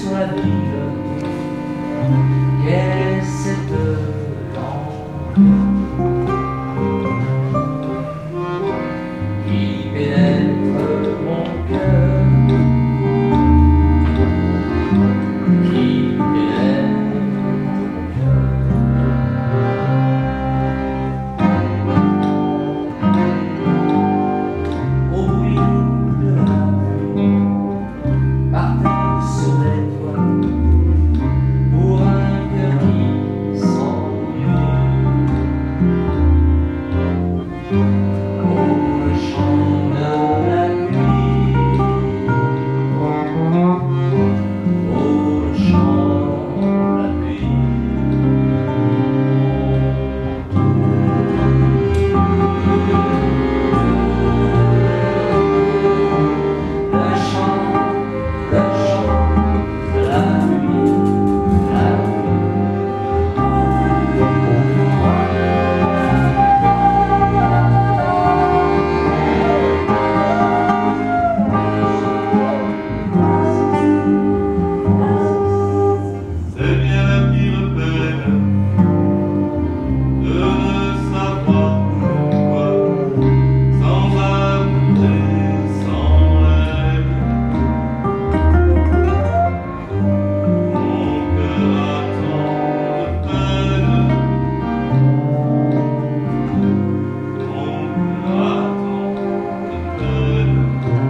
sur la ville. Quelle est cette langue qui pénètre mon cœur, qui pénètre mon cœur? Au bruit de la pluie, par terre sur les toits, pour un cœur qui s'ennuie. Oh, le chant de la pluie, oh, le chant de la pluie. Le chant de la pluie, la pluie. C'est bien la pire peine de ne savoir pourquoi, sans amour et sans haine, mon cœur a tant de peine, mon cœur a tant de peine.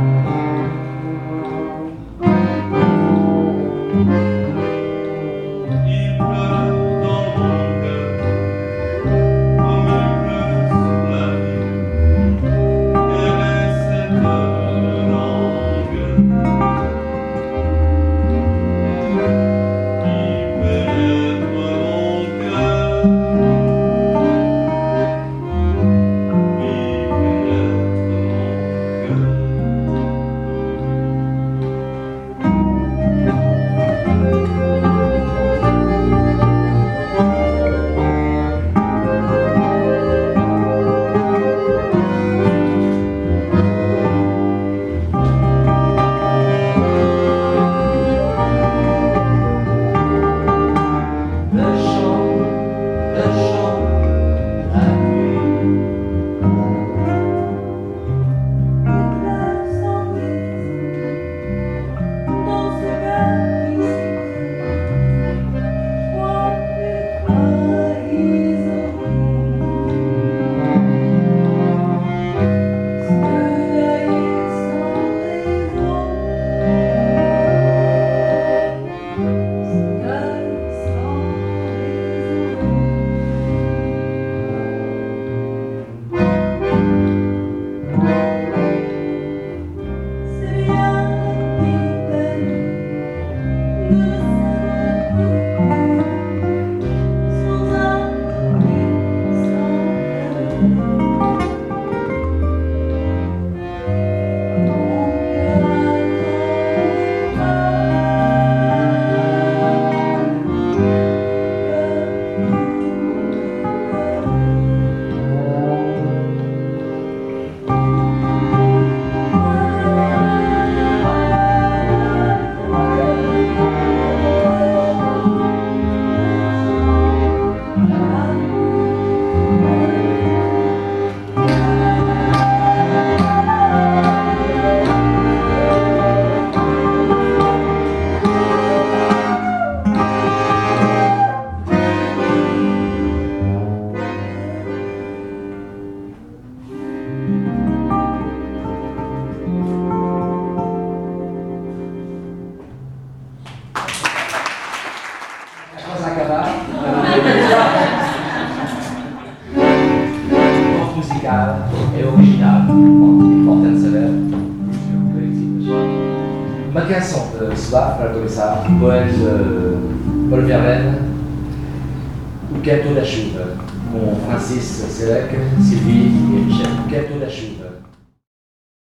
Il pleut dans mon cœur, comme il pleut sur la vie. Quelle est cette langue qui pénètre mon cœur, qui pénètre mon cœur? Le chant de la pluie. Force musicale et originale, importante sevère, ma canzone sulla francesa, poème de Paul Verlaine, O Canto da Chuva, com Francis Selec, Sylvie et Michel. O Canto da Chuva.